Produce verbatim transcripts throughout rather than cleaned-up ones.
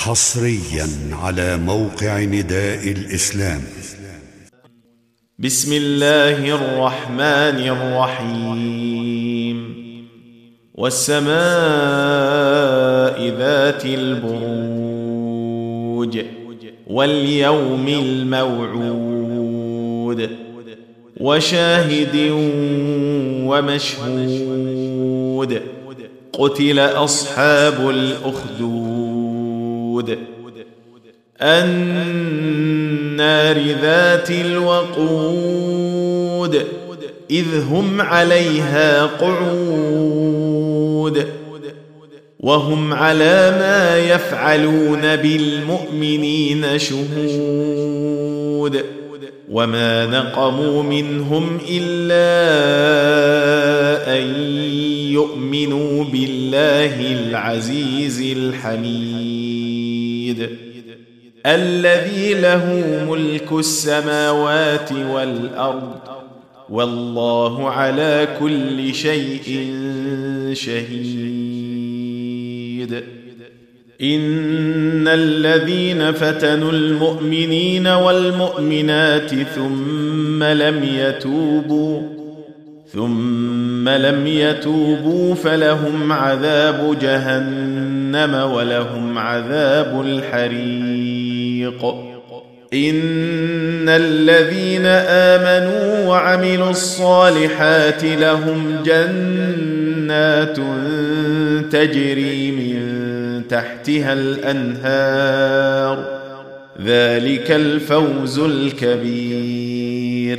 حصريا على موقع نداء الإسلام. بسم الله الرحمن الرحيم. والسماء ذات البروج واليوم الموعود وشاهد ومشهود. قتل أصحاب الأخدود النار ذات الوقود إذ هم عليها قعود وهم على ما يفعلون بالمؤمنين شهود. وما نقموا منهم إلا أن يؤمنوا بالله العزيز الحميد الذي له ملك السماوات والأرض والله على كل شيء شهيد. إن الذين فتنوا المؤمنين والمؤمنات ثم لم يتوبوا ثم لم يتوبوا فلهم عذاب جهنم ولهم عذاب الحريق. إن الذين آمنوا وعملوا الصالحات لهم جنات تجري من تحتها الأنهار ذلك الفوز الكبير.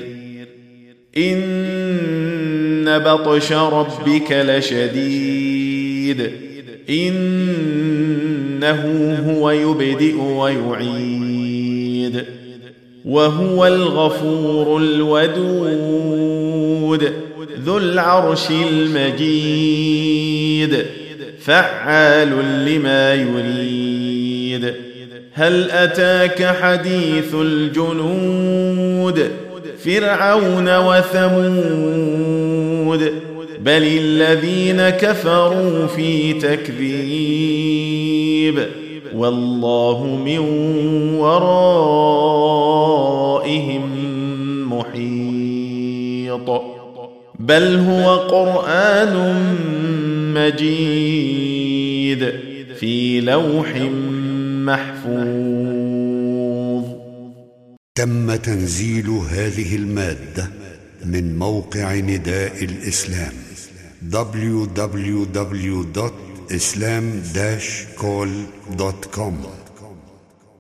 إن بطش ربك لشديد إنه هو يبدئ ويعيد وهو الغفور الودود ذو العرش المجيد فعال لما يريد. هل أتاك حديث الجنود فرعون وثمود بل الذين كفروا في تكذيب والله من ورائهم محيط. بل هو قرآن مجيد في لوح محفوظ. تم تنزيل هذه المادة من موقع نداء الإسلام دبليو دبليو دبليو دوت إسلام داش كول دوت كوم.